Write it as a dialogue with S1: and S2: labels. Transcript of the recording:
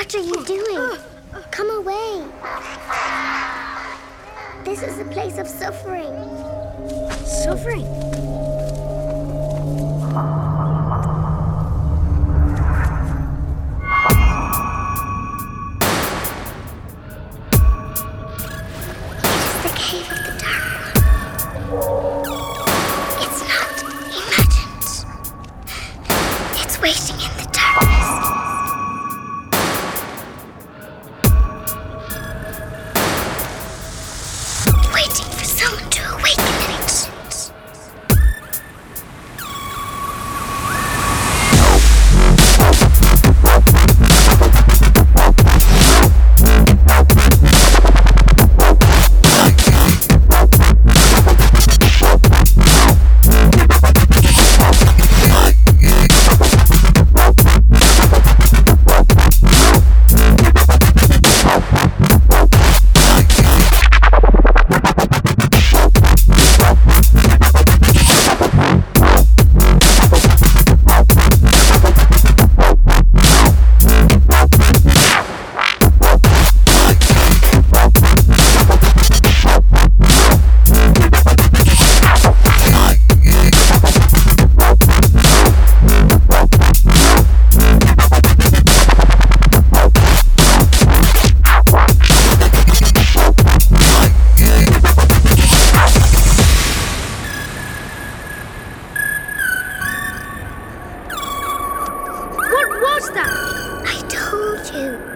S1: What are you doing? Come away. This is a place of suffering.
S2: Suffering?
S1: The cave of the Dark One. It's not imagined. It's waiting in the darkness. Waiting for someone to awaken in it.
S2: What was that?
S1: I told you.